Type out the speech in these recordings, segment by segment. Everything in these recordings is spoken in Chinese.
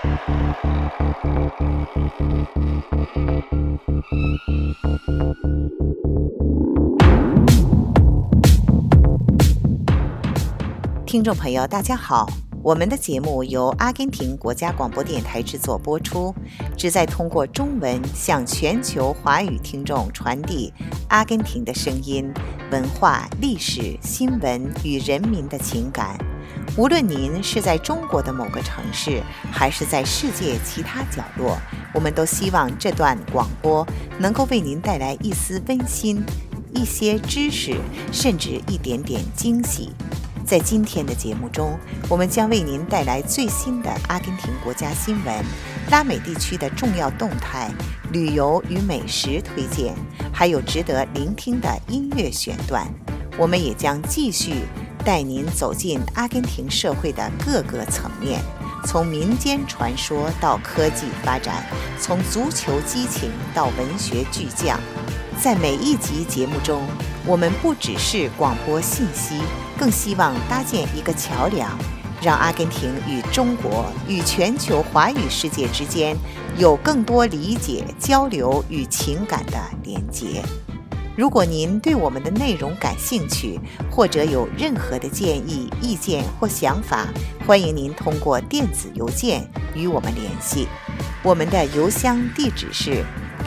听众朋友，大家好，我们的节目由阿根廷国家广播电台制作播出，旨在通过中文向全球华语听众传递阿根廷的声音、文化、历史、新闻与人民的情感。无论您是在中国的某个城市，还是在世界其他角落，我们都希望这段广播能够为您带来一丝温馨、一些知识，甚至一点点惊喜。在今天的节目中，我们将为您带来最新的阿根廷国家新闻、拉美地区的重要动态、旅游与美食推荐，还有值得聆听的音乐选段。我们也将继续带您走进阿根廷社会的各个层面，从民间传说到科技发展，从足球激情到文学巨匠。在每一集节目中，我们不只是广播信息，更希望搭建一个桥梁，让阿根廷与中国与全球华语世界之间有更多理解、交流与情感的连结。如果您对我们的内容感兴趣，或者有任何的建议、意见或想法，欢迎您通过电子邮件与我们联系。我们的邮箱地址是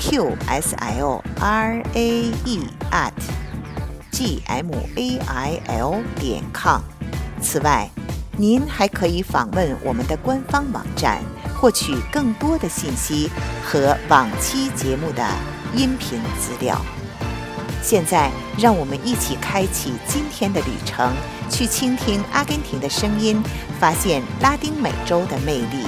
qslrae@gmail.com。此外，您还可以访问我们的官方网站，获取更多的信息和往期节目的音频资料。现在，让我们一起开启今天的旅程，去倾听阿根廷的声音，发现拉丁美洲的魅力。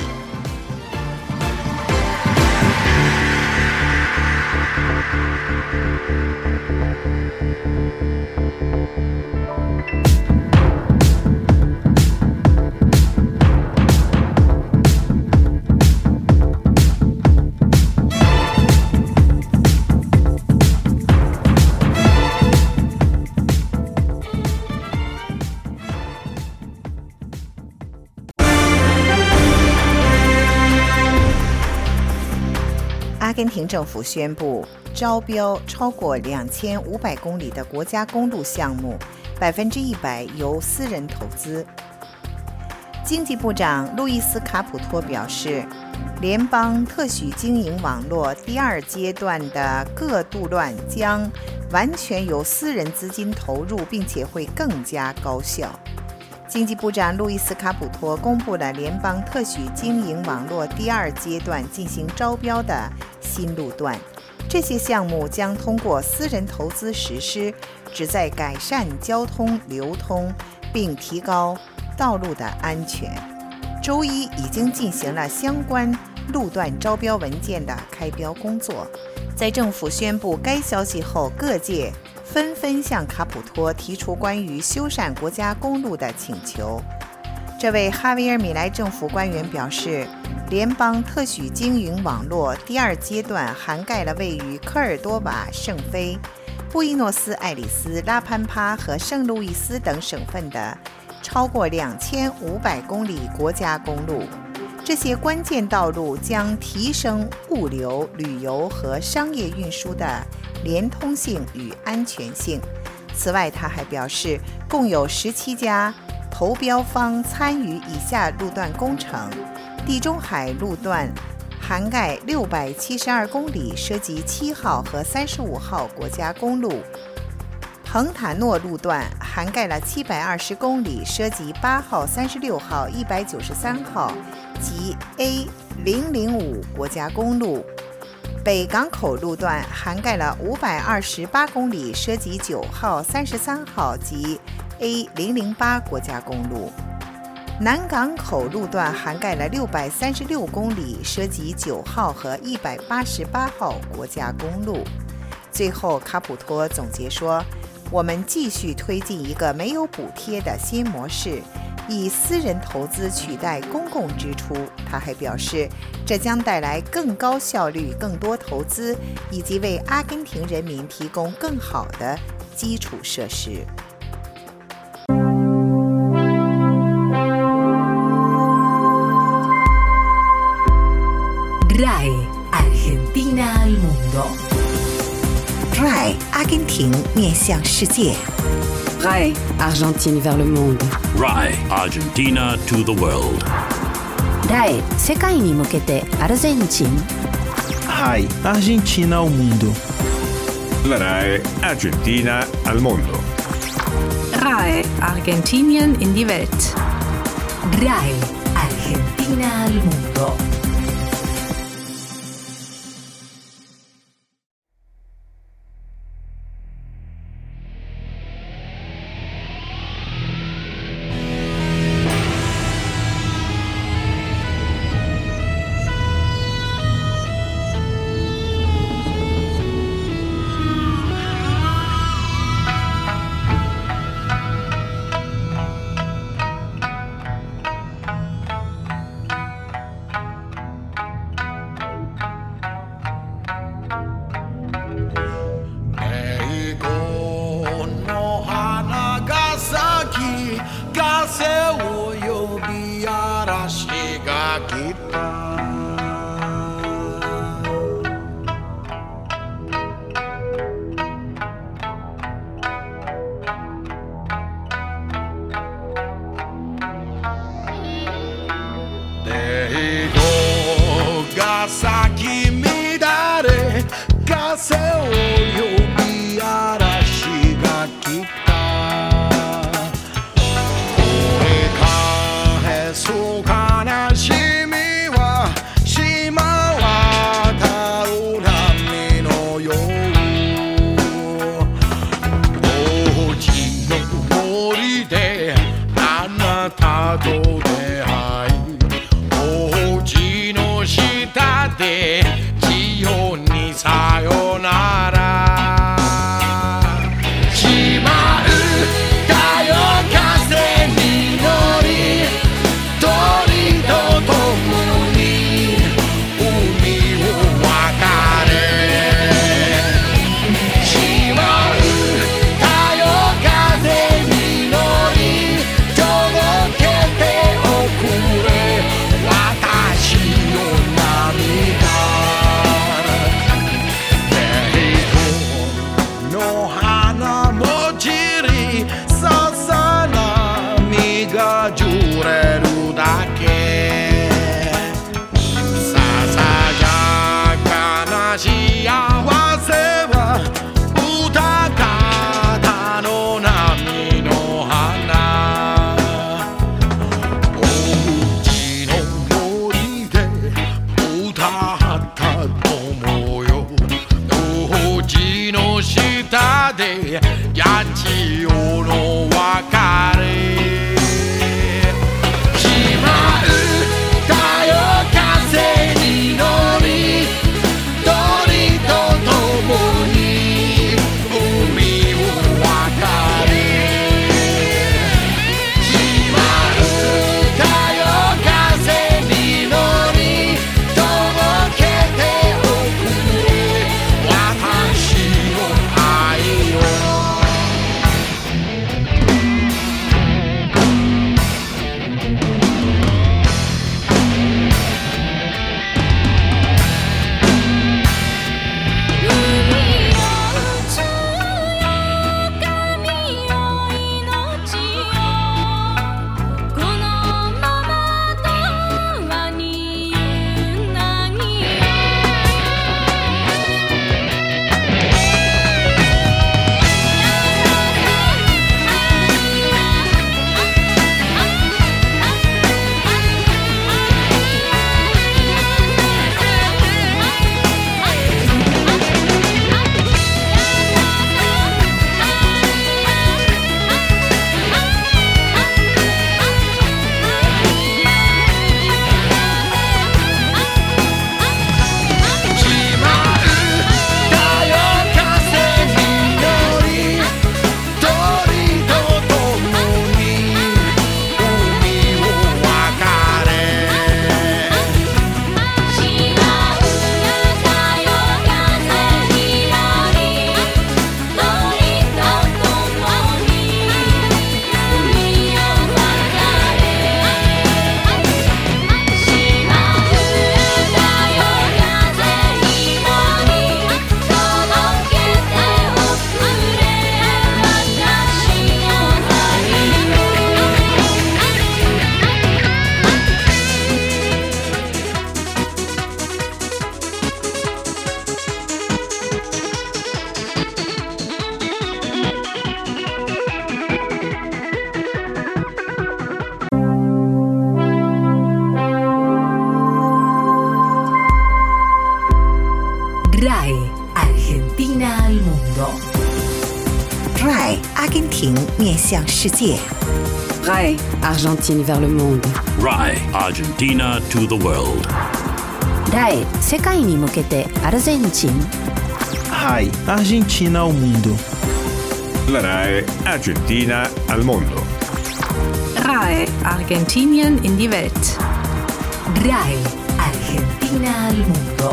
阿根廷政府宣布招标超过2500公里的国家公路项目，100%由私人投资。经济部长路易斯·卡普托表示，联邦特许经营网络第2阶段的各路段将完全由私人资金投入，并且会更加高效。经济部长路易斯·卡普托公布了联邦特许经营网络第2阶段进行招标的新路段，这些项目将通过私人投资实施，旨在改善交通流通并提高道路的安全。周一已经进行了相关路段招标文件的开标工作。在政府宣布该消息后，各界纷纷向卡普托提出关于修缮国家公路的请求。这位哈维尔米莱政府官员表示，联邦特许经营网络第2阶段涵盖了位于科尔多瓦、圣菲、布宜诺斯艾利斯、拉潘帕和圣路易斯等省份的超过2500公里国家公路。这些关键道路将提升物流、旅游和商业运输的连通性与安全性。此外，他还表示，共有17家投标方参与以下路段工程：地中海路段涵盖672公里，涉及7号和35号国家公路；彭塔诺路段涵盖了720公里，涉及8号、36号、193号及 A005 国家公路；北港口路段涵盖了528公里，涉及9号、33号及 A008 国家公路；南港口路段涵盖了636公里，涉及9号和188号国家公路。最后，卡普托总结说，我们继续推进一个没有补贴的新模式，以私人投资取代公共支出。他还表示，这将带来更高效率、更多投资，以及为阿根廷人民提供更好的基础设施。 向世界。 RAI Argentine vers le monde. RAI Argentina to the world. RAI 世界に向けてアルゼンチン。 RAI Argentina ao mundo. La RAI Argentina al mondo. RAI Argentinien in die Welt. RAI Argentina al mundo. 面向世界。 RAI Argentine vers le monde. RAI Argentina to the world. RAI 世界に向けてアルゼンチン。 RAI Argentina ao mundo. La RAI Argentina al mondo. RAI Argentinien in die Welt. RAI Argentina al mundo.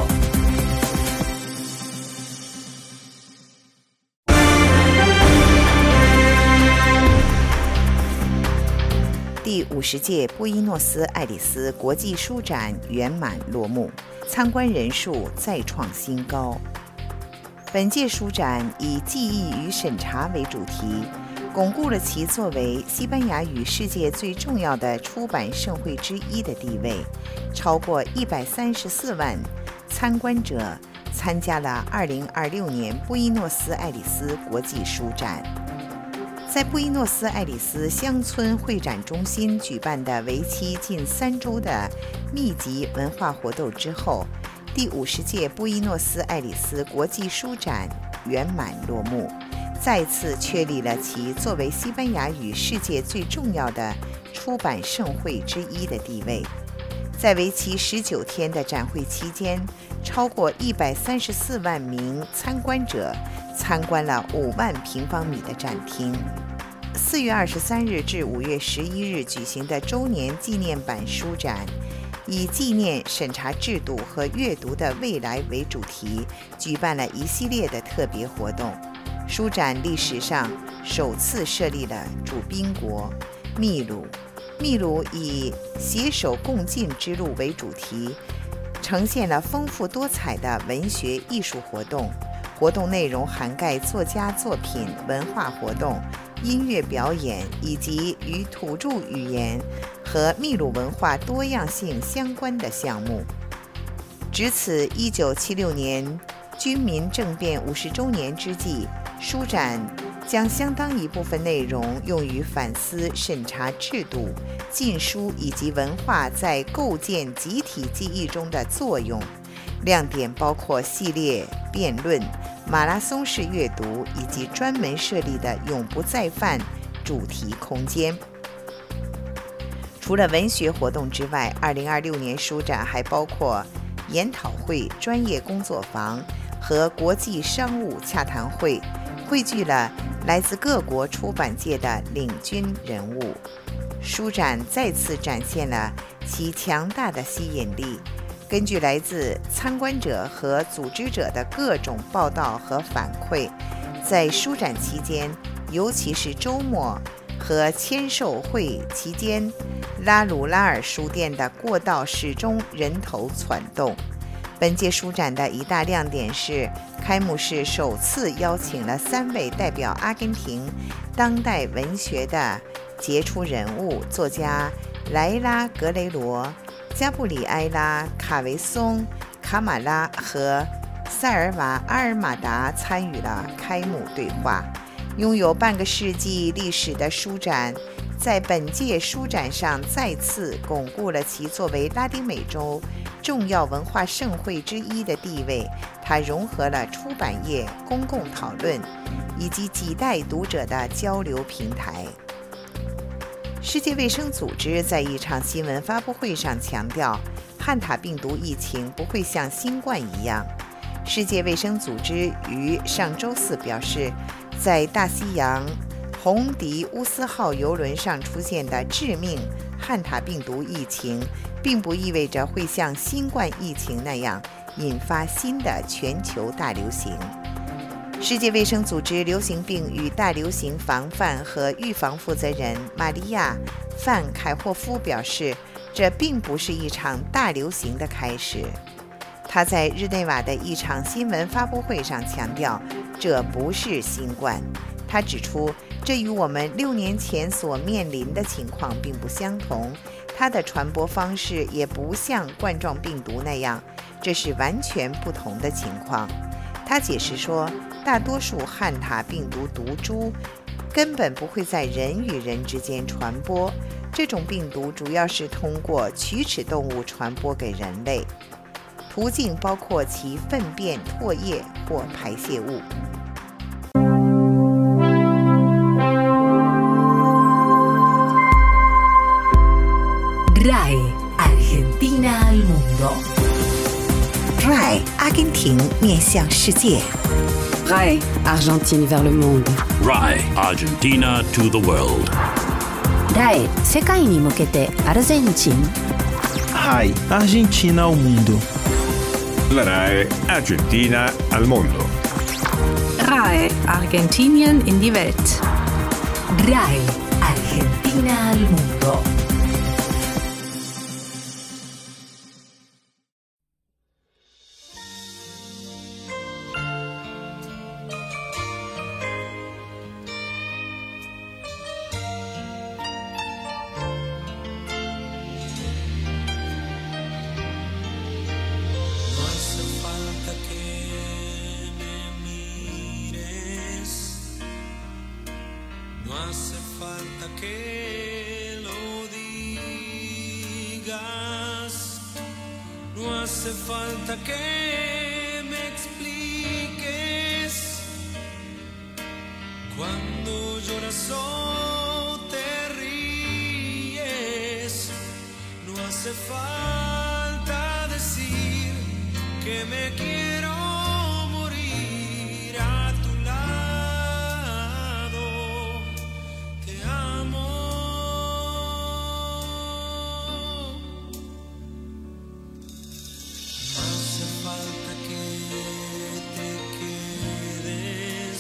第50届布宜诺斯艾利斯国际书展圆满落幕，参观人数再创新高。本届书展以记忆与审查为主题，巩固了其作为西班牙语世界最重要的出版盛会之一的地位。超过134万参观者参加了2026年布宜诺斯艾利斯国际书展。在布宜诺斯艾利斯乡村会展中心举办的为期近3周的密集文化活动之后，第50届布宜诺斯艾利斯国际书展圆满落幕，再次确立了其作为西班牙语世界最重要的出版盛会之一的地位。在为期19天的展会期间，超过134万名参观者参观了5万平方米的展厅。4月23日至5月11日举行的周年纪念版书展，以纪念审查制度和阅读的未来为主题，举办了一系列的特别活动。书展历史上首次设立了主宾国秘鲁，秘鲁以携手共进之路为主题，呈现了丰富多彩的文学艺术活动。活动内容涵盖作家作品、文化活动、音乐表演以及与土著语言和秘鲁文化多样性相关的项目。值此1976年军民政变50周年之际，书展将相当一部分内容用于反思审查制度、禁书以及文化在构建集体记忆中的作用。亮点包括系列辩论、马拉松式阅读以及专门设立的永不再犯主题空间。除了文学活动之外，2026年书展还包括研讨会、专业工作坊和国际商务洽谈会，汇聚了来自各国出版界的领军人物。书展再次展现了其强大的吸引力。根据来自参观者和组织者的各种报道和反馈，在书展期间，尤其是周末和签售会期间，拉鲁拉尔书店的过道始终人头攒动。本届书展的一大亮点是，开幕式首次邀请了3位代表阿根廷当代文学的杰出人物，作家莱拉·格雷罗、加布里埃拉·卡维松、卡马拉和塞尔瓦·阿尔马达参与了开幕对话。拥有半个世纪历史的书展，在本届书展上再次巩固了其作为拉丁美洲重要文化盛会之一的地位。它融合了出版业、公共讨论以及几代读者的交流平台。世界卫生组织在一场新闻发布会上强调，汉塔病毒疫情不会像新冠一样。世界卫生组织于上周4表示，在大西洋红迪乌斯号邮轮上出现的致命汉塔病毒疫情，并不意味着会像新冠疫情那样引发新的全球大流行。世界卫生组织流行病与大流行防范和预防负责人玛利亚·范凯霍夫表示，这并不是一场大流行的开始。他在日内瓦的一场新闻发布会上强调，这不是新冠。他指出，这与我们6年前所面临的情况并不相同，它的传播方式也不像冠状病毒那样，这是完全不同的情况。他解释说，大多数汉塔病毒毒株根本不会在人与人之间传播，这种病毒主要是通过曲齿动物传播给人类，途径包括其粪便、唾液或排泄物。 RAE Argentina al mundo. RAI 阿根廷面向世界。 RAE Argentine vers le monde. RAI Argentina to the world. RAE 世界に向けてアルゼンチン。 RAI Argentina ao mundo. La RAE Argentina al mondo. RAE Argentinien in die Welt. RAE Argentina al mundo. No hace falta que lo digas, no hace falta que me expliques. Cuando lloras o te ríes, no hace falta decir que me quiero morir a tu lado. Te amo. No hace falta que te quedes,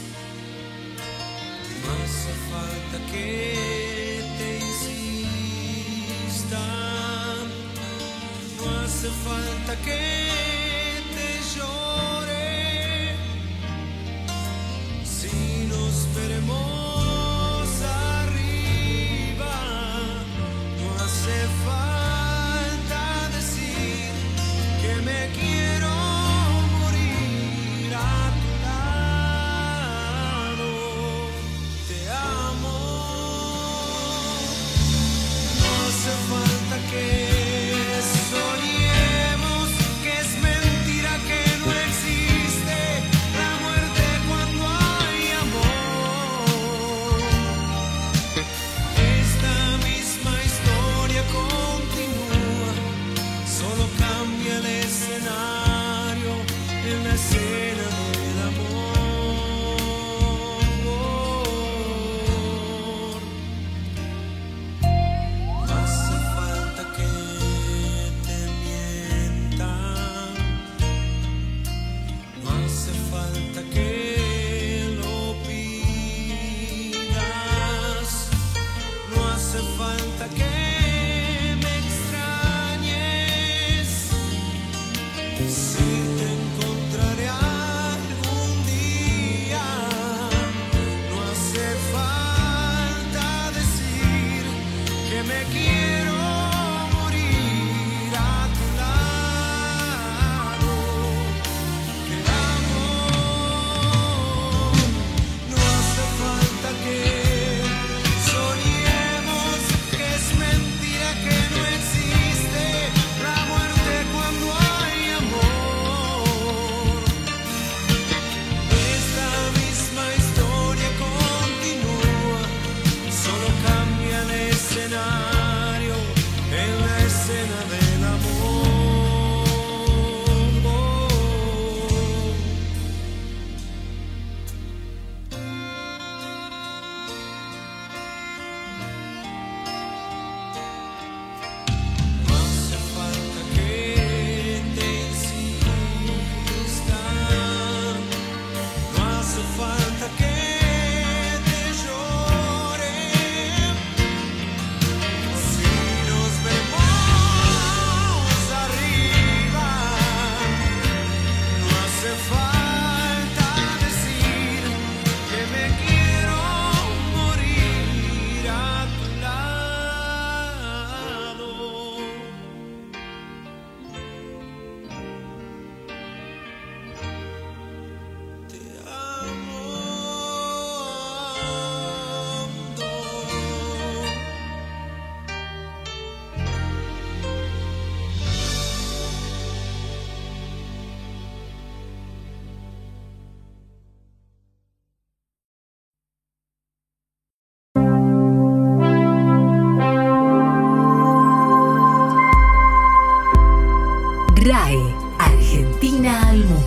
no hace falta que te insista, no hace falta que te llore. Si nos veremos arriba, no hace falta decir que me quiero morir a tu lado. Te amo. No hace falta que soñemos que es mentira, que no existe la muerte cuando hay amor. Esta misma historia contigo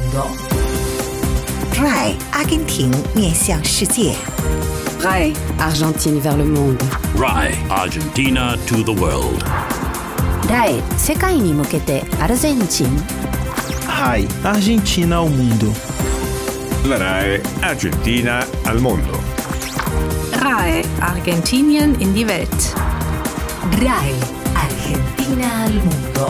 mundo. RAI 阿根廷面向世界。 RAI Argentine vers le monde. RAI Argentina to the world. RAI 世界に向けてアルゼンチン。 RAI Argentina ao mundo. La RAI Argentina al mondo. RAI Argentinien in die Welt. RAI Argentina al mundo.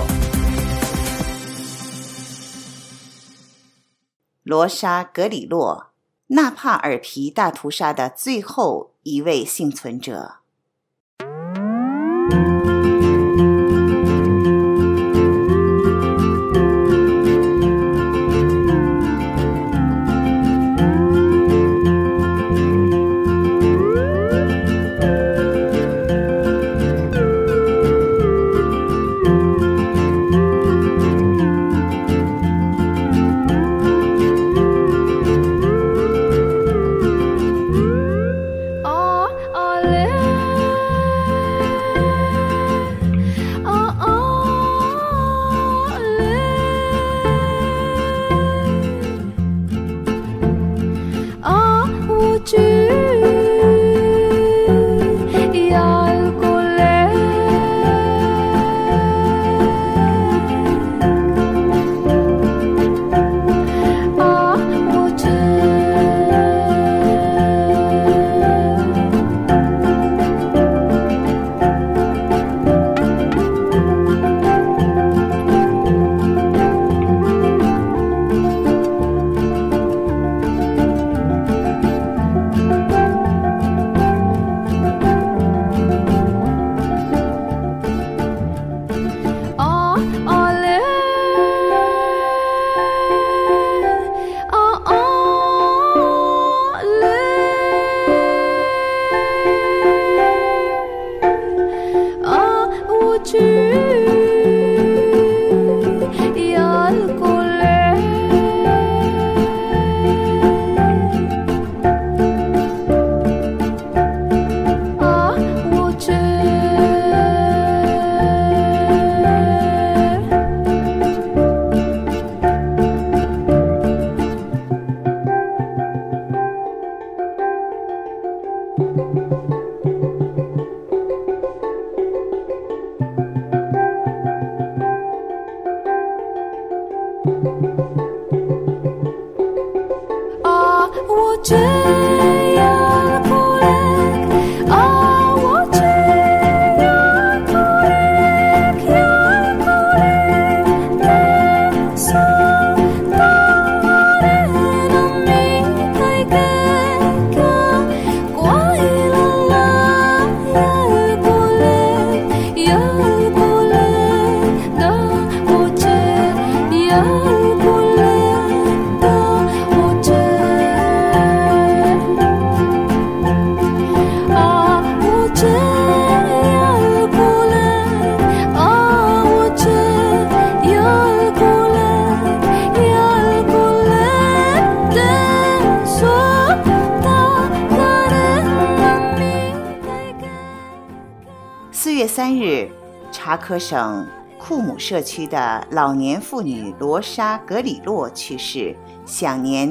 罗莎·格里洛，纳帕尔皮大屠杀的最后一位幸存者。4月3日，查科省库姆社区的老年妇女罗莎·格里洛去世，享年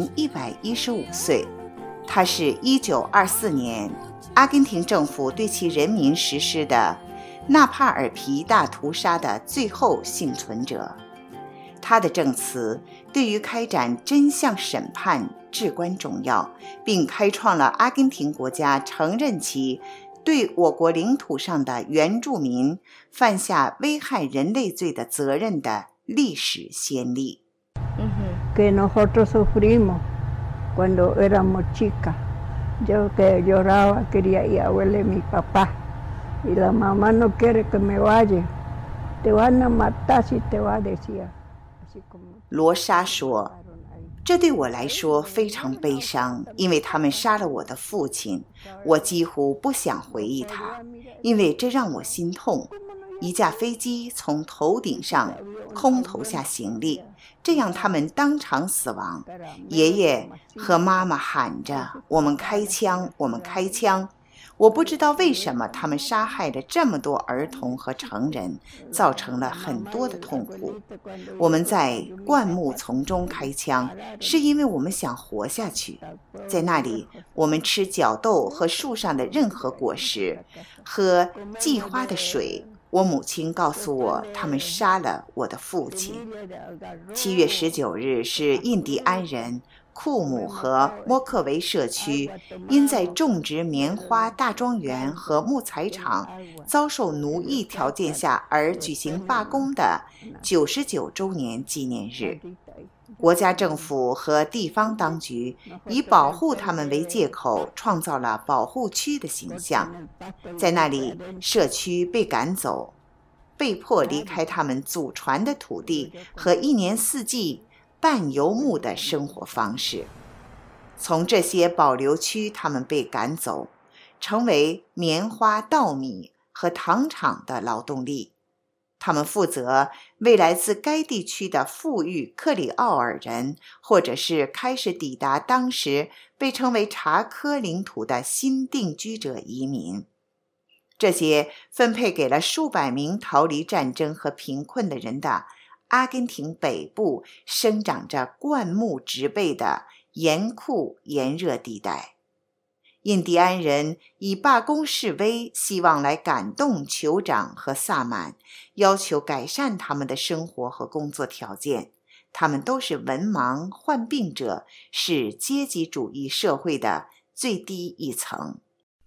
115岁。她是1924年阿根廷政府对其人民实施的纳帕尔皮大屠杀的最后幸存者。她的证词对于开展真相审判至关重要，并开创了阿根廷国家承认其对我国领土上的原住民犯下危害人类罪的责任的历史先例。 Que nosotros sufrimos cuando éramos chicas. Yo que lloraba, quería ir a verle a mi papá. Y la mamá no quiere que me vaya. Te van a matar si te vas, decía. 罗莎说，这对我来说非常悲伤，因为他们杀了我的父亲，我几乎不想回忆他，因为这让我心痛。一架飞机从头顶上空投下行李，这样他们当场死亡。爷爷和妈妈喊着：“我们开枪，我们开枪！” 我不知道为什么他们杀害了这么多儿童和成人，造成了很多的痛苦。我们在灌木丛中开枪，是因为我们想活下去。在那里，我们吃角豆和树上的任何果实，喝季花的水。我母亲告诉我，他们杀了我的父亲。7月19日是印第安人库姆和莫克维社区因在种植棉花大庄园和木材厂遭受奴役条件下而举行罢工的99周年纪念日。国家政府和地方当局以保护他们为借口，创造了保护区的形象。在那里，社区被赶走，被迫离开他们祖传的土地和一年四季半游牧的生活方式。从这些保留区，他们被赶走，成为棉花、稻米和糖厂的劳动力。他们负责为来自该地区的富裕克里奥尔人，或者是开始抵达当时被称为查科领土的新定居者移民。这些分配给了数百名逃离战争和贫困的人的阿根廷北部生长着灌木植被的严酷炎热地带。印第安人以罢工示威，希望来感动酋长和萨满，要求改善他们的生活和工作条件。他们都是文盲、患病者，是阶级主义社会的最低一层。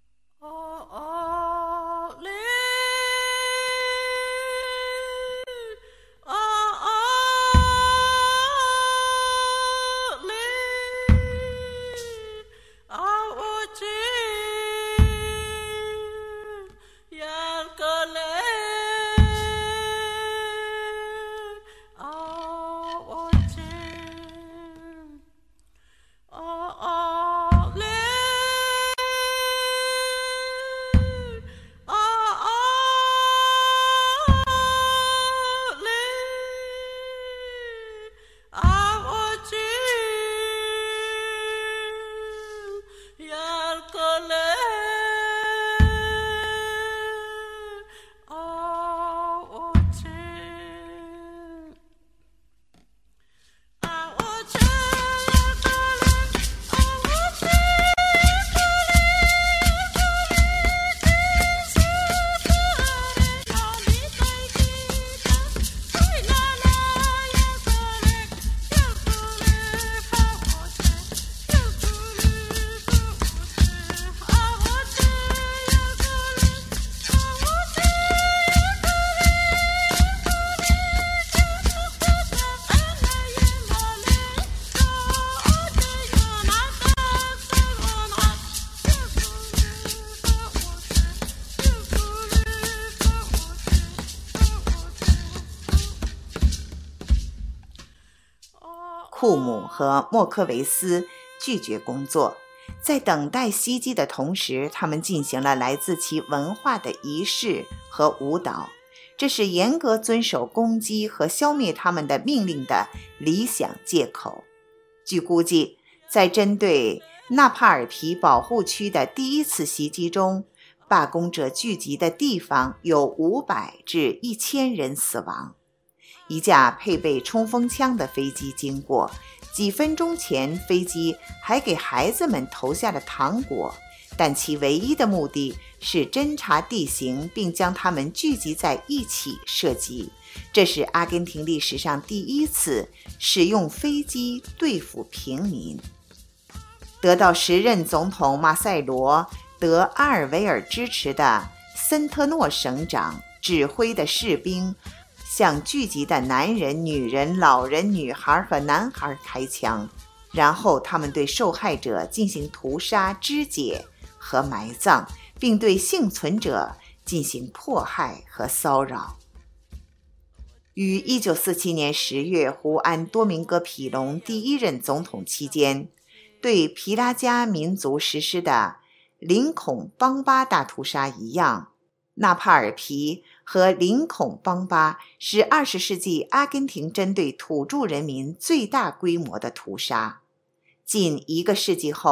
库姆和莫科维斯拒绝工作，在等待袭击的同时，他们进行了来自其文化的仪式和舞蹈。这是严格遵守攻击和消灭他们的命令的理想借口。据估计，在针对纳帕尔皮保护区的第一次袭击中，罢工者聚集的地方有500至1000人死亡。一架配备冲锋枪的飞机经过，几分钟前飞机还给孩子们投下了糖果，但其唯一的目的是侦察地形并将它们聚集在一起射击。这是阿根廷历史上第一次使用飞机对付平民。得到时任总统马塞罗·德阿尔维尔支持的森特诺省长指挥的士兵向聚集的男人、女人、老人、女孩和男孩开枪，然后他们对受害者进行屠杀、肢解和埋葬，并对幸存者进行迫害和骚扰。于1947年10月胡安·多明戈·皮隆第一任总统期间，对皮拉加民族实施的林孔邦巴大屠杀一样，纳帕尔皮和林孔邦巴是20世纪阿根廷针对土著人民最大规模的屠杀。近1个世纪后，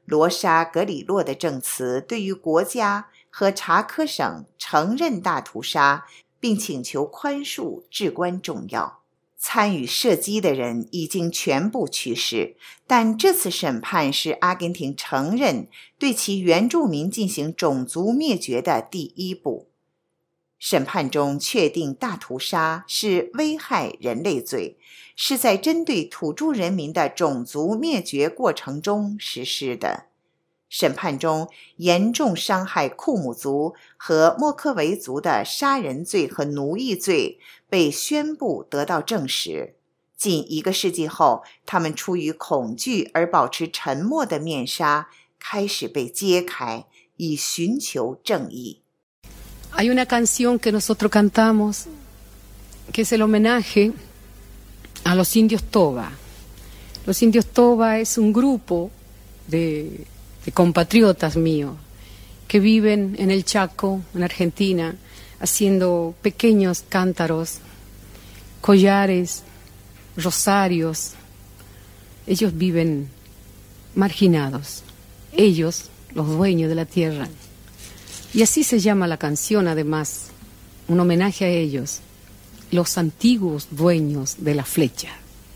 罗莎·格里洛的证词对于国家和查科省承认大屠杀并请求宽恕至关重要。参与射击的人已经全部去世，但这次审判是阿根廷承认对其原住民进行种族灭绝的第一步。审判中确定大屠杀是危害人类罪，是在针对土著人民的种族灭绝过程中实施的。审判中严重伤害库姆族和莫克维族的杀人罪和奴役罪被宣布得到证实。近1个世纪后，他们出于恐惧而保持沉默的面纱开始被揭开，以寻求正义。 Hay una canción que nosotros cantamos, que es el homenaje a los indios Toba. Los indios Toba es un grupo de compatriotas míos que viven en el Chaco, en Argentina, haciendo pequeños cántaros, collares, rosarios. Ellos viven marginados, ellos, los dueños de la tierra. Y así se llama la canción, además, un homenaje a ellos, los antiguos dueños de la flecha.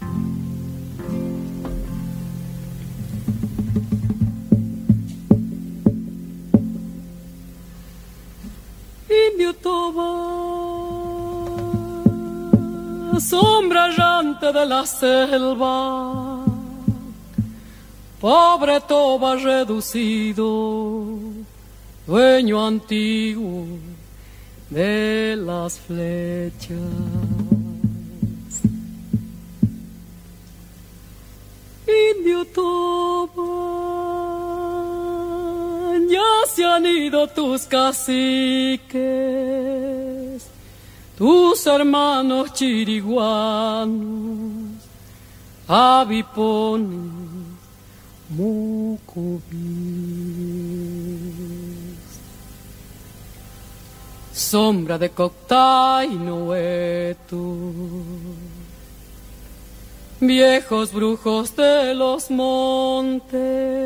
Indio Toba, sombra errante de la selva, pobre Toba reducido, dueño antiguo de las flechas. Indio Toba, ya se han ido tus caciques, tus hermanos chiriguanos, avipones, mucubíes. Sombra de Coctay Noeto, viejos brujos de los montes,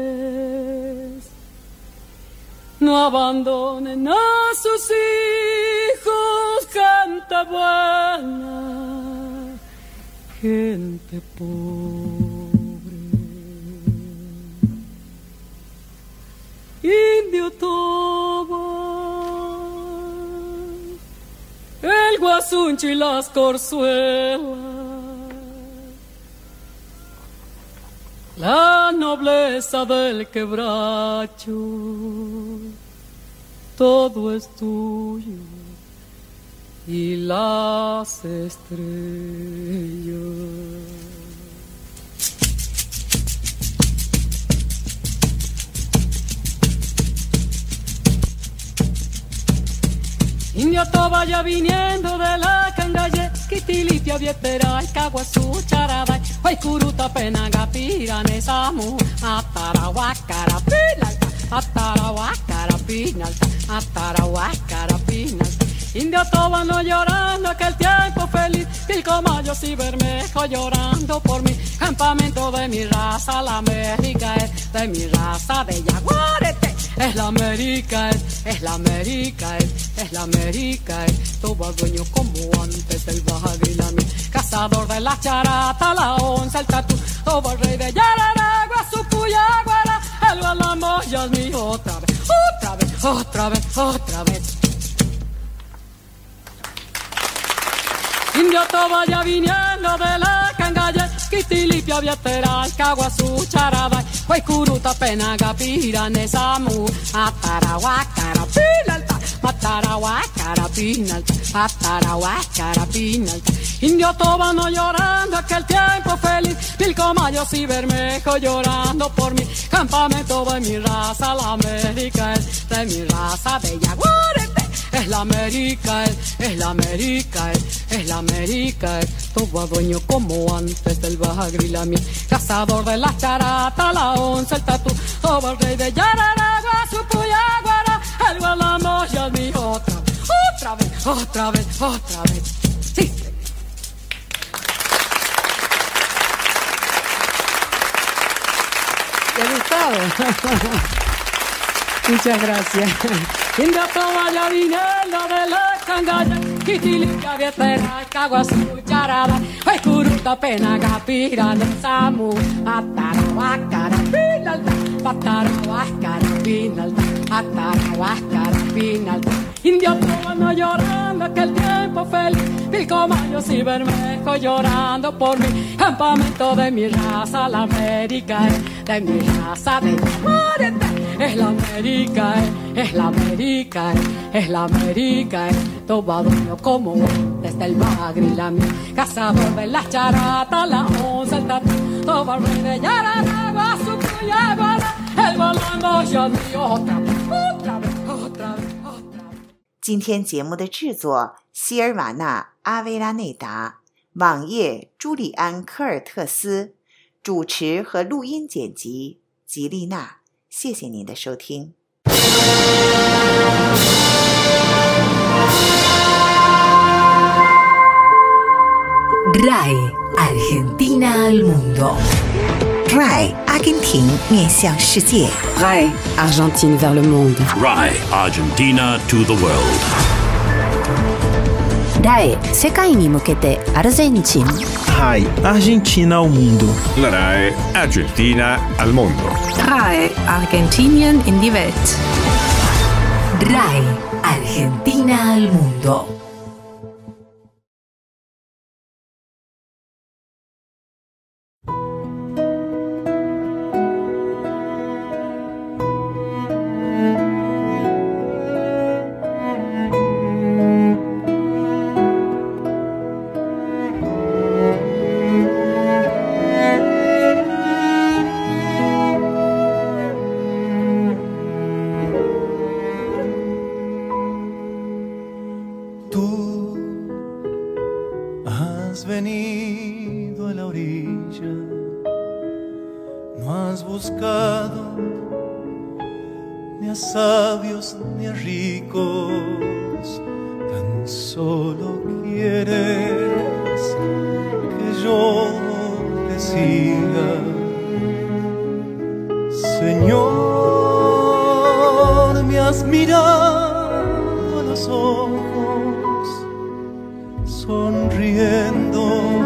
no abandonen a sus hijos, gente buena, gente pobre. Indio Toba, el guasuncho y las corzuelas, la nobleza del quebracho, todo es tuyo y las estrellas. Indio Toba ya viniendo de la cangalle, Quitilipia, Vietera, Caguazú, Charabay, Huaycuruta, Penaga, Pirane, Samu, Atarahuacara, Pinalta, Atarahuacara, Pinalta, Atarahuacara, Pinalta. Indio Toba no llorando aquel tiempo feliz, Pilcomayos y Bermejo llorando por mi campamento de mi raza, la América es de mi raza de Yaguarete. Es la América, es la América, es la América, Toba dueño como antes del Baja Grilami, cazador de la charata, la onza, el tatú, Toba rey de Yararagua, Sucuyaguara, el Gualamoya es mío otra vez, otra vez, otra vez, otra vez. Indio Toba ya viniendo de la cangalle, Quitilipia, Vietera, Caguazú, Charabay, Huaycuruta, Penaga, Pirane, Samu, Atarahuacara, Pinalta, Atarahuacara, Pinalta, Atarahuacara, Pinalta. Indio Toba no llorando aquel tiempo feliz, Pilcomayos y Bermejo llorando por mi campamento de mi raza, la América es de mi raza de Yaguarete. Es la América, es la América, es la América, Toba dueño como antes del Baja Grilami, cazador de la charata, la onza, el tatú, Toba rey de Yararagua, Sucuyaguara, el Gualamoya es mi otra vez, otra vez, otra vez, otra vez. Sí. ¿Te gustaba? todo. Muchas gracias. India toma viniendo de la cangaya, kitilica vietera, caguazú, charada, ay curuta pena gapira de samu, atarahuacara, pinalta, patarahuacara, pinalta, atarahuacara, pinalta. India toma llorando aquel tiempo feliz, Pilcomayos y Bermejo llorando por mi campamento de mi raza, la América es de mi raza, de mi muerte. Es la América, es la América, es la América, todo dueño como desde el bagre y la mi cazador de la charata, la onza, el tatu, todo el rey de Yararagua, su cuyabana, el volando yo digo otra vez, otra vez, otra vez, otra vez. 今天节目的制作希尔瓦纳·阿维拉内达，网页朱利安·科尔特斯，主持和录音剪辑吉丽娜。谢谢您的收听。 RAI Argentina al mundo. RAI 阿根廷面向世界。 RAI Argentine vers le monde. RAI Argentina to the world. RAI 世界に向けてアルゼンチン。 RAI Argentina ao mundo. La RAI Argentina al mundo. RAI Argentinien in die Welt. RAI Argentina al mundo. Venido a la orilla, no has buscado ni a sabios ni a ricos, tan solo quieres que yo te siga. Señor, me has mirado a los ojos, sonriendo,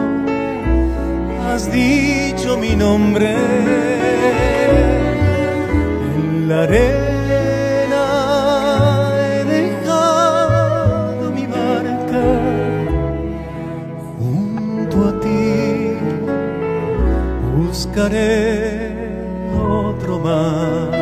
has dicho mi nombre. En la arena he dejado mi barca, junto a ti buscaré otro mar.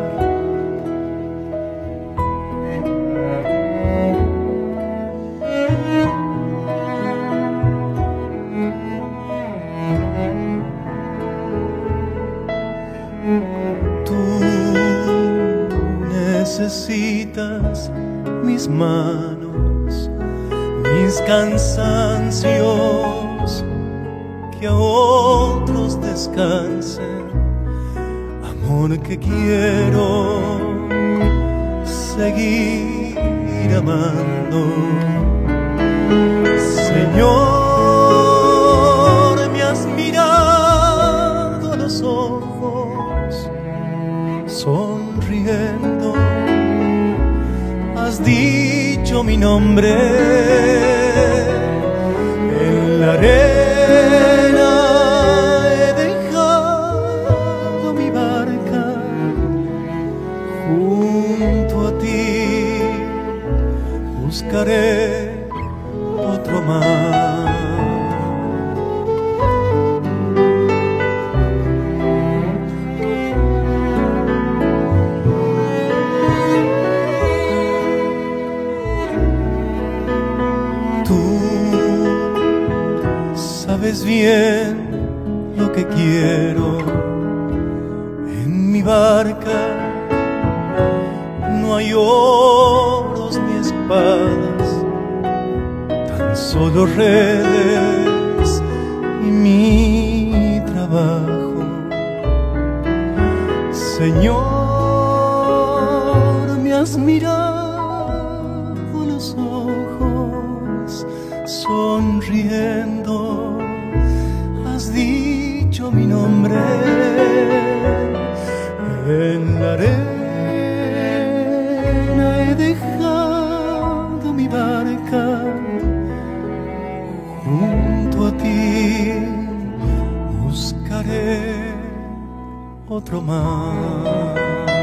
Necesitas mis manos, mis cansancios, que a otros descansen. Amor que quiero seguir amando. Señor, me has mirado a los ojos, sonriendo, has dicho mi nombre. En la arena he dejado mi barca, junto a ti buscaré otro mar. Sabes bien lo que quiero. En mi barca no hay oros ni espadas, tan solo redes y mi trabajo. Señor, me has mirado a los ojos, sonriendo, has dicho mi nombre. En la arena he dejado mi barca, junto a ti buscaré otro mar.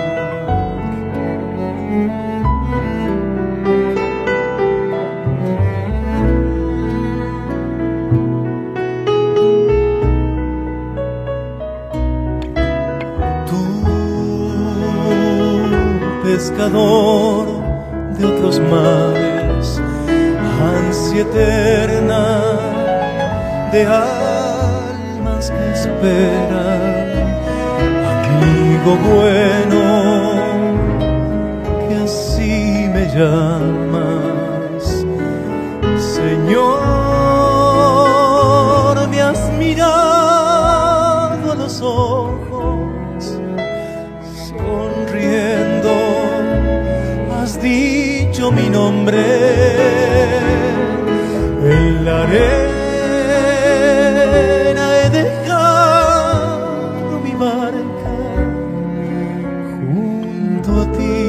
Pescador de otros mares, ansia eterna de almas que esperan, amigo bueno, que así me llamas. Señor, me has mirado a los ojos, sonriendo has dicho mi nombre. En la arena he dejado mi barca, junto a ti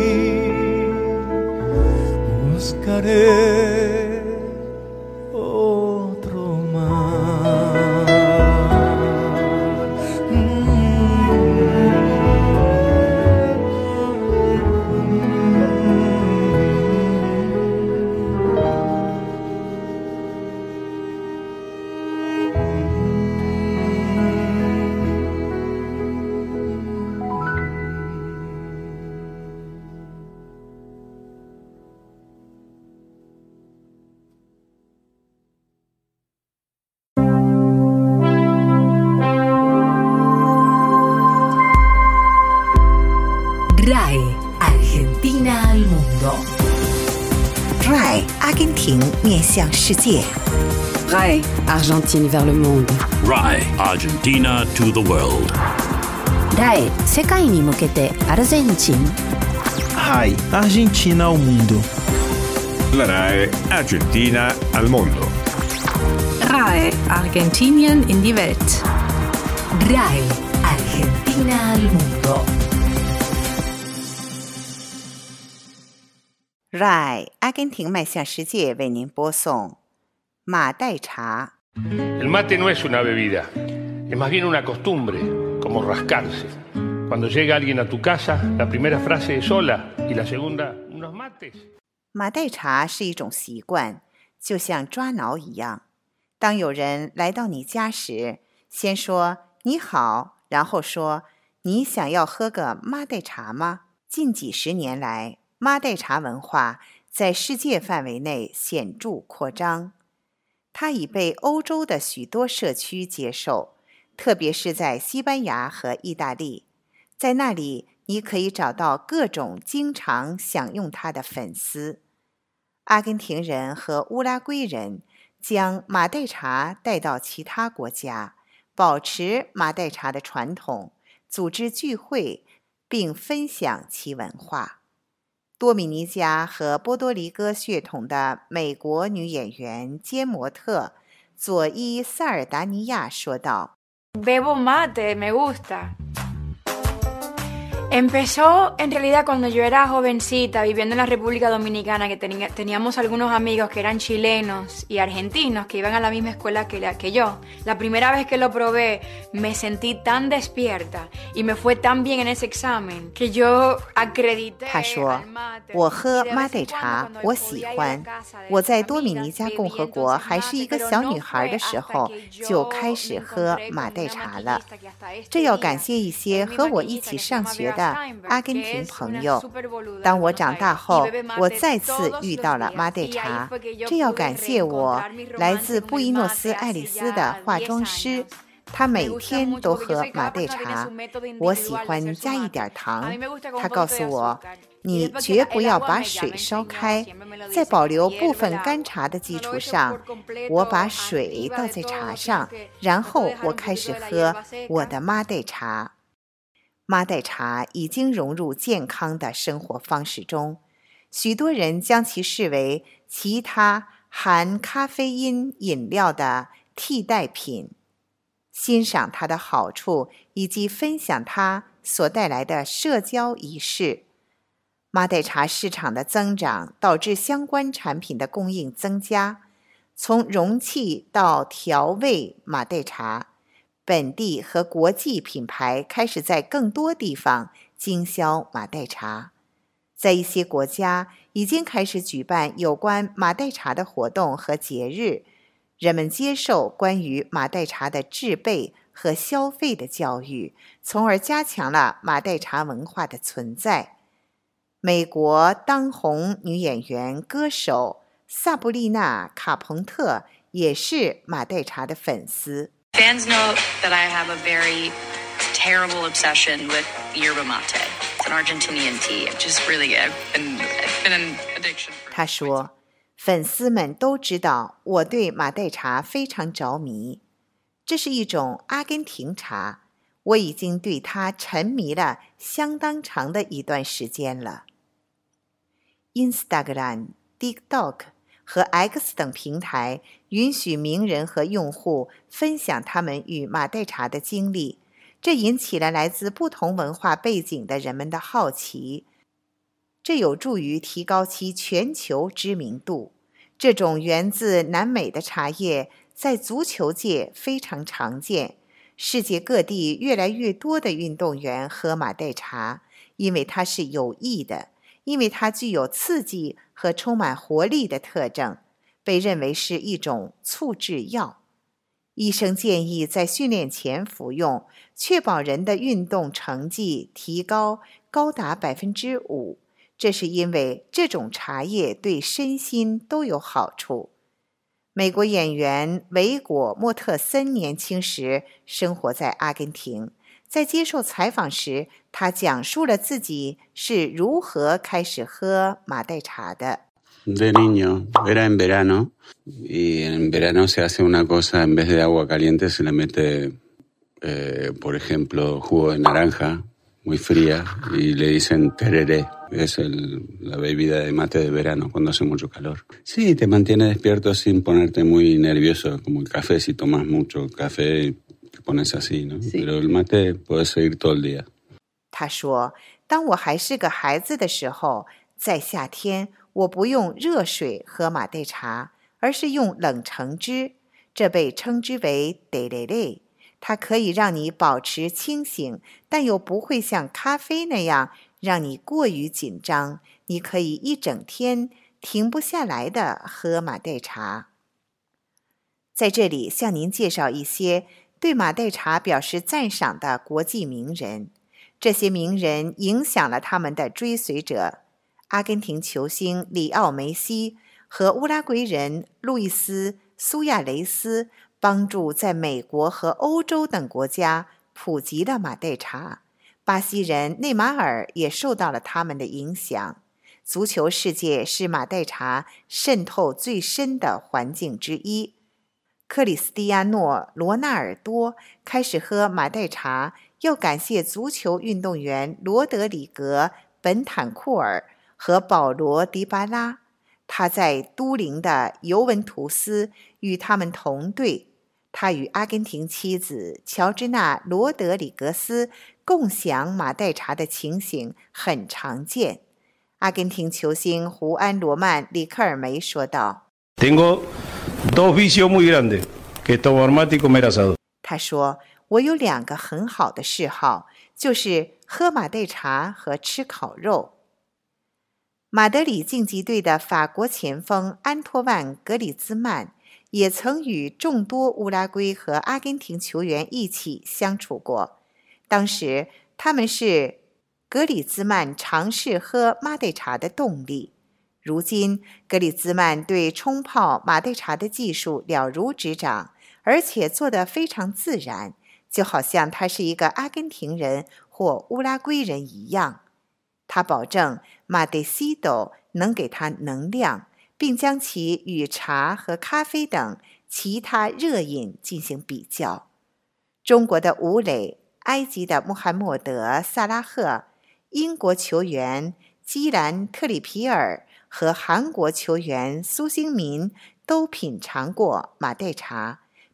buscaré otro mar. RAI, Argentina al mundo. RAI 阿根廷面向世界。 RAI, Argentine vers le monde. RAI Argentina to the world. RAI 世界に向けてアルゼンチン。 RAI Argentina ao mundo. La RAI Argentina al mundo. RAI, Argentinien in die Welt. RAI, Argentina al mundo. RAI 阿根廷迈向世界为您播送马黛茶。 El mate no es una bebida, es más bien una costumbre, como rascarse. Cuando llega alguien a tu casa, la primera frase es hola y la segunda, unos mates. 马黛茶是一种习惯，就像抓挠一样。当有人来到你家时，先说你好，然后说你想要喝个马黛茶吗？近几十年来，马黛茶文化在世界范围内显著扩张，它已被欧洲的许多社区接受，特别是在西班牙和意大利。在那里，你可以找到各种经常享用它的粉丝。阿根廷人和乌拉圭人将马黛茶带到其他国家，保持马黛茶的传统，组织聚会，并分享其文化。多米尼加和波多黎各血统的美国女演员兼模特佐伊·萨尔达尼亚说道 Bebo mate, me gusta. Empezó en realidad cuando yo era jovencita viviendo en la República Dominicana, que teníamos algunos amigos que eran chilenos y argentinos que iban a la misma escuela que yo. La primera vez que lo probé me sentí tan despierta y me fue tan bien en ese examen que yo acredité 他说我喝马黛茶我喜欢，我在多米尼加共和国还是一个小女孩的时候就开始喝马黛茶了。这要感谢一些和我一起上学的阿根廷朋友。当我长大后，我再次遇到了马黛茶，这要感谢我来自布宜诺斯艾利斯的化妆师，他每天都喝马黛茶。我喜欢加一点糖，他告诉我，你绝不要把水烧开，在保留部分干茶的基础上，我把水倒在茶上，然后我开始喝我的马黛茶。马黛茶已经融入健康的生活方式中，许多人将其视为其他含咖啡因饮料的替代品。欣赏它的好处以及分享它所带来的社交仪式。马黛茶市场的增长导致相关产品的供应增加，从容器到调味马黛茶，本地和国际品牌开始在更多地方经销马黛茶。在一些国家已经开始举办有关马黛茶的活动和节日，人们接受关于马黛茶的制备和消费的教育，从而加强了马黛茶文化的存在。美国当红女演员歌手萨布丽娜·卡彭特也是马黛茶的粉丝。 Fans know that I have a very terrible obsession with yerba mate. It's an Argentinian tea. I've been an addiction. 她说，粉丝们都知道我对马黛茶非常着迷，这是一种阿根廷茶，我已经对它沉迷了相当长的一段时间了。Instagram、TikTok 和 X 等平台允许名人和用户分享他们与马黛茶的经历，这引起了来自不同文化背景的人们的好奇，这有助于提高其全球知名度。这种源自南美的茶叶在足球界非常常见，世界各地越来越多的运动员喝马黛茶，因为它是有益的，因为它具有刺激和充满活力的特征，被认为是一种促致药。医生建议在训练前服用，确保人的运动成绩提高高达 5%， 这是因为这种茶叶对身心都有好处。美国演员维果·莫特森年轻时生活在阿根廷，在接受采访时，他讲述了自己是如何开始喝马黛茶的。 De niño, era en verano, y en verano se hace una cosa, en vez de agua caliente se le mete, por ejemplo, jugo de naranja, muy fría, y le dicen tereré, es la bebida de mate de verano cuando hace mucho calor. Sí, te mantiene despierto sin ponerte muy nervioso, como el café, si tomas mucho café te pones así, ¿no? Sí. Pero el mate puedes seguir todo el día. 他说，当我还是个孩子的时候，在夏天我不用热水喝马黛茶，而是用冷橙汁，这被称之为 tereré。 它可以让你保持清醒，但又不会像咖啡那样让你过于紧张，你可以一整天停不下来地喝马黛茶。在这里向您介绍一些对马黛茶表示赞赏的国际名人，这些名人影响了他们的追随者。阿根廷球星里奥梅西和乌拉圭人路易斯·苏亚雷斯帮助在美国和欧洲等国家普及了马黛茶。巴西人内马尔也受到了他们的影响。足球世界是马黛茶渗透最深的环境之一。克里斯蒂亚诺·罗纳尔多开始喝马黛茶，要感谢足球运动员罗德里格·本坦库尔和保罗·迪巴拉。他在都灵的尤文图斯与他们同队。他与阿根廷妻子乔治娜·罗德里格斯共享马黛茶的情形很常见。阿根廷球星胡安·罗曼·里克尔梅说道 Tengo dos vicios muy grandes, que es tomar mate y comer asado. 他说，我有2个很好的嗜好，就是喝马黛茶和吃烤肉。马德里竞技队的法国前锋安托万·格里兹曼也曾与众多乌拉圭和阿根廷球员一起相处过，当时他们是格里兹曼尝试喝马黛茶的动力。如今，格里兹曼对冲泡马黛茶的技术了如指掌，而且做得非常自然，就好像他是一个阿根廷人或乌拉圭人一样。他保证马黛西斗能给他能量，并将其与茶和咖啡等其他热饮进行比较。中国的吴磊、埃及的穆罕默德·萨拉赫、英国球员基兰·特里皮尔和韩国球员苏兴民都品尝过马黛茶，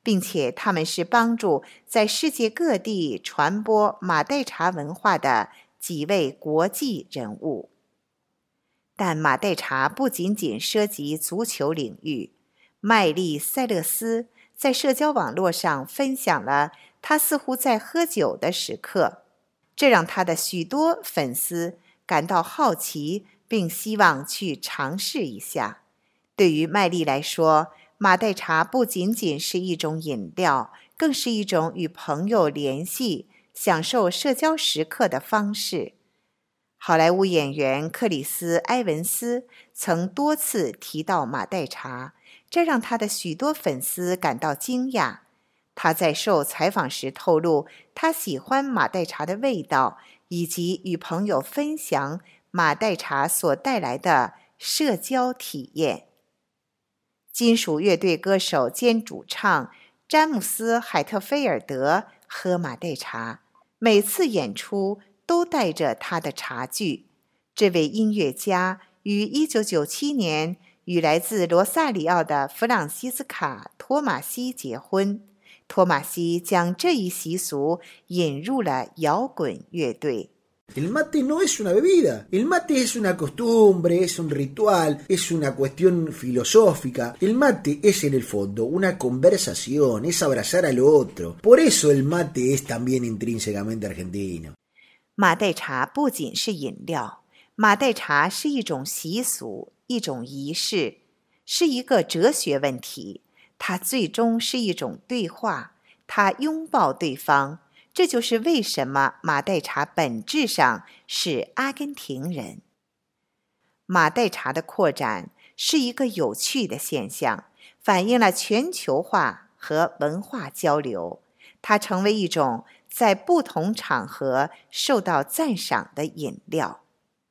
并且他们是帮助在世界各地传播马黛茶文化的几位国际人物。但马黛茶不仅仅涉及足球领域，麦丽·塞勒斯在社交网络上分享了他似乎在喝酒的时刻，这让他的许多粉丝感到好奇，并希望去尝试一下。对于麦丽来说，马黛茶不仅仅是一种饮料，更是一种与朋友联系、享受社交时刻的方式。好莱坞演员克里斯·埃文斯曾多次提到马黛茶，这让他的许多粉丝感到惊讶。他在受采访时透露，他喜欢马黛茶的味道，以及与朋友分享马黛茶所带来的社交体验。金属乐队歌手兼主唱詹姆斯·海特菲尔德喝马黛茶，每次演出都带着他的茶具。这位音乐家于1997年与来自罗萨里奥的弗朗西斯卡·托马西结婚。托马西将这一习俗引入了摇滚乐队。 El mate no es una bebida, el mate es una costumbre, es un ritual, es una cuestión filosófica. El mate es en el fondo una conversación, es abrazar al otro. Por eso el mate es también intrínsecamente argentino. 马黛茶不仅是饮料，马黛茶是一种习俗，一种仪式，是一个哲学问题。它最终是一种对话，它拥抱对方。这就是为什么马黛茶本质上是阿根廷人。马黛茶的扩展是一个有趣的现象，反映了全球化和文化交流。它成为一种在不同场合受到赞赏的饮料。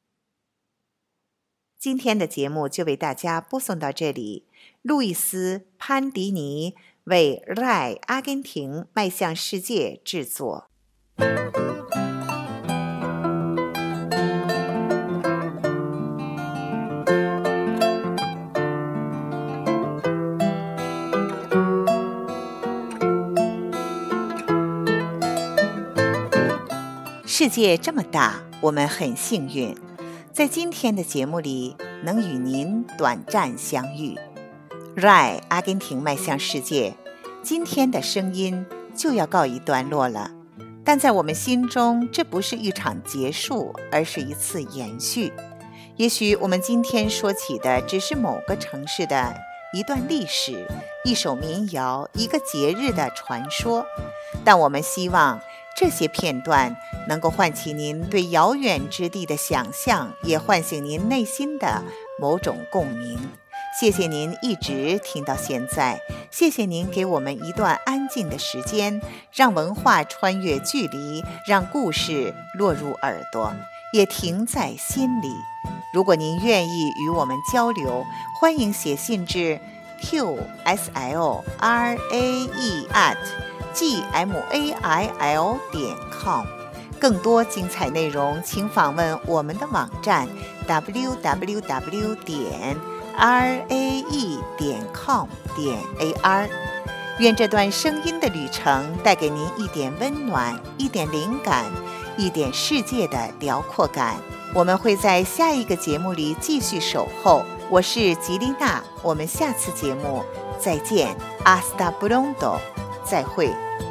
今天的节目就为大家播送到这里。路易斯·潘迪尼为 RAI 阿根廷迈向世界制作。世界这么大，我们很幸运，在今天的节目里能与您短暂相遇。RAI 阿根廷迈向世界，今天的声音就要告一段落了。但在我们心中，这不是一场结束，而是一次延续。也许我们今天说起的只是某个城市的一段历史，一首民谣，一个节日的传说，但我们希望这些片段能够唤起您对遥远之地的想象，也唤醒您内心的某种共鸣。谢谢您一直听到现在，谢谢您给我们一段安静的时间，让文化穿越距离，让故事落入耳朵，也停在心里。如果您愿意与我们交流，欢迎写信至 qsle@gmail.com。更多精彩内容，请访问我们的网站 www.rae.com.ar。愿这段声音的旅程带给您一点温暖，一点灵感，一点世界的辽阔感。我们会在下一个节目里继续守候。我是吉丽娜，我们下次节目再见。Hasta pronto，再会。